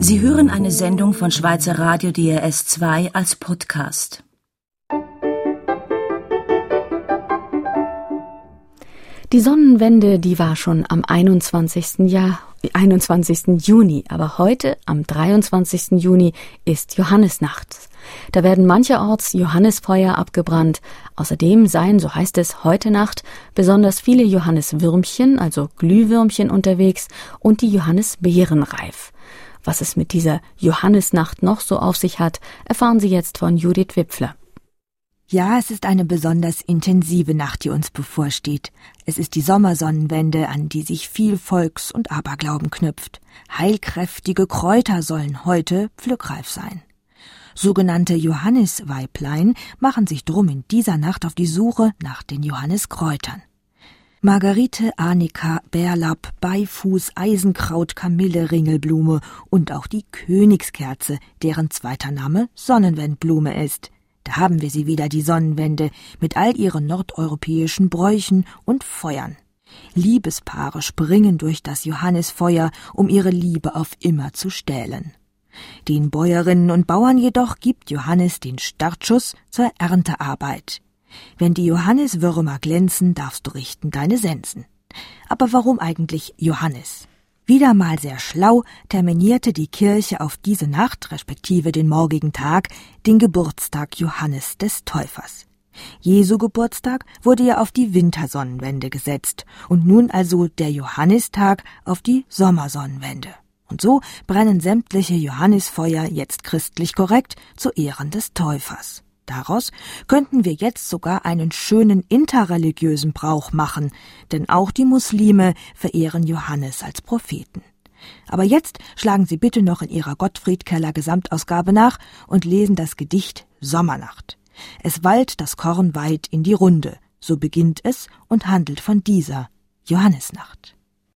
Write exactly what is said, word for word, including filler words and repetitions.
Sie hören eine Sendung von Schweizer Radio D R S zwei als Podcast. Die Sonnenwende, die war schon am einundzwanzigsten Jahr, einundzwanzigsten Juni, aber heute, am dreiundzwanzigsten Juni, ist Johannisnacht. Da werden mancherorts Johannisfeuer abgebrannt. Außerdem seien, so heißt es, heute Nacht besonders viele Johanniswürmchen, also Glühwürmchen, unterwegs und die Johannisbeeren reif. Was es mit dieser Johannisnacht noch so auf sich hat, erfahren Sie jetzt von Judith Wipfler. Ja, es ist eine besonders intensive Nacht, die uns bevorsteht. Es ist die Sommersonnenwende, an die sich viel Volks- und Aberglauben knüpft. Heilkräftige Kräuter sollen heute pflückreif sein. Sogenannte Johannisweiblein machen sich drum in dieser Nacht auf die Suche nach den Johanniskräutern. Margarite, Arnika, Bärlapp, Beifuß, Eisenkraut, Kamille, Ringelblume und auch die Königskerze, deren zweiter Name Sonnenwendblume ist. Da haben wir sie wieder, die Sonnenwende, mit all ihren nordeuropäischen Bräuchen und Feuern. Liebespaare springen durch das Johannisfeuer, um ihre Liebe auf immer zu stählen. Den Bäuerinnen und Bauern jedoch gibt Johannis den Startschuss zur Erntearbeit. Wenn die Johanniswürmer glänzen, darfst du richten deine Sensen. Aber warum eigentlich Johannis? Wieder mal sehr schlau terminierte die Kirche auf diese Nacht, respektive den morgigen Tag, den Geburtstag Johannes des Täufers. Jesu Geburtstag wurde ja auf die Wintersonnenwende gesetzt und nun also der Johannistag auf die Sommersonnenwende. Und so brennen sämtliche Johannisfeuer jetzt christlich korrekt zu Ehren des Täufers. Daraus könnten wir jetzt sogar einen schönen interreligiösen Brauch machen, denn auch die Muslime verehren Johannes als Propheten. Aber jetzt schlagen Sie bitte noch in Ihrer Gottfried-Keller Gesamtausgabe nach und lesen das Gedicht Sommernacht. Es wallt das Korn weit in die Runde, so beginnt es und handelt von dieser Johannisnacht.